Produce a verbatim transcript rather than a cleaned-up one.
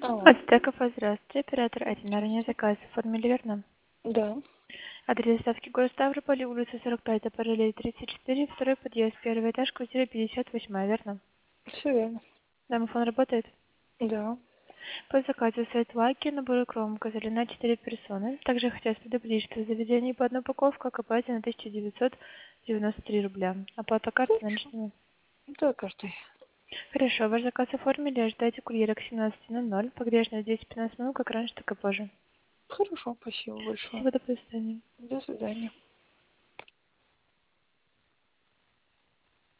Алло. Ацтеков, здравствуйте. Оператор один. Ранее заказ оформили, верно? Да. Адрес доставки город Ставрополь, улица сорок пять, параллель тридцать четыре, второй подъезд, первый этаж, квартира пятьдесят восемь, верно? Все верно. Домофон работает? Да. По заказу светлаки, набор икром, на четыре персоны. Также хотелось предупредить, что в заведении по одной упаковке к оплате на тысяча девятьсот девяносто три рубля. Оплата карты Хорошо. наличными. Да, каждый. Хорошо, ваш заказ оформили, ожидайте курьера к семнадцати ноль ноль. Погрешность десять пятнадцать минут, как раньше, так и позже. Хорошо, спасибо большое. Спасибо, до свидания. До свидания.